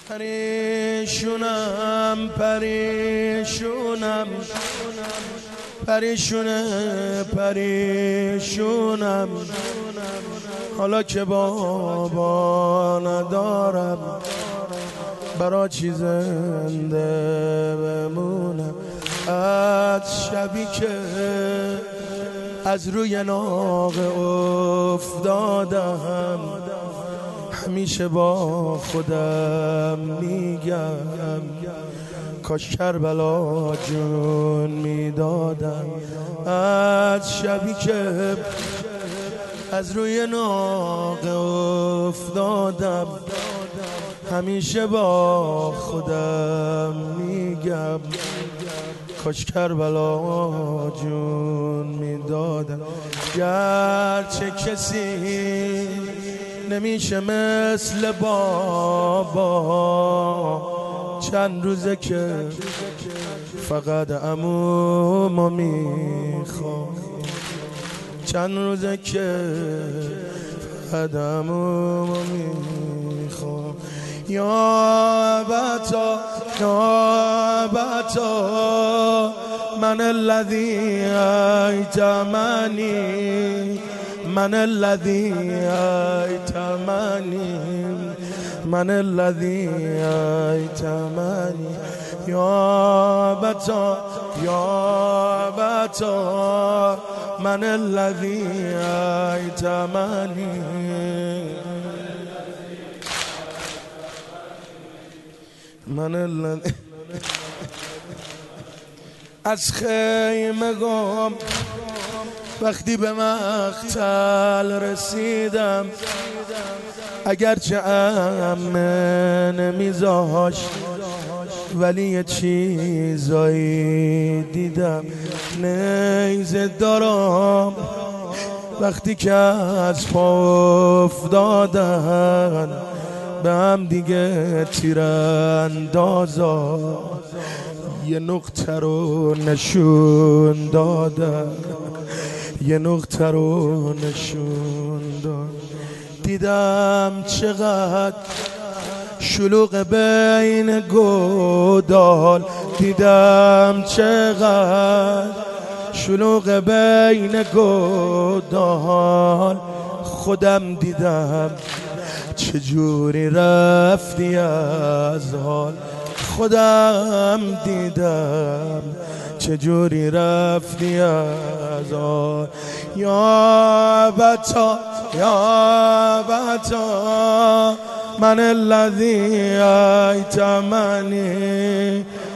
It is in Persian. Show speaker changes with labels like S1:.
S1: پریشونم پریشونم حالا که بابا ندارم برا چی زنده بمونم. از شبی که از روی ناقه افتادم همیشه با خودم میگم کاش کربلا جون میدادم. از شبی که از روی ناقه افتادم همیشه با خودم میگم کاش کربلا جون میدادم. گرچه کسی نمیشه مثل بابا، چند روزه که فقط عمومو میخوام، چند روزه که فقط عمومو میخوام. یا بتا من الذی ایتمنی، من الذی ایتمنی، من الذی ایتمنی. یا بتا من الذی ایتمنی، من الذی. از خیمه گم وقتی به مقتل رسیدم، اگرچه عمه نمیذاشت ولی یه چیزایی دیدم. نیزه دارم وقتی که از پا افتادن به هم دیگه تیراندازا یه نقطه رو نشون دادن، یه نقطه رو نشون دادن. دیدم چقدر شلوغ بین گودال، دیدم چقدر شلوغ بین گودال. خودم دیدم چجوری رفتی از حال، خودم دیدم چجوری رفتی از حال. یا بتا من الذی ایتمنی،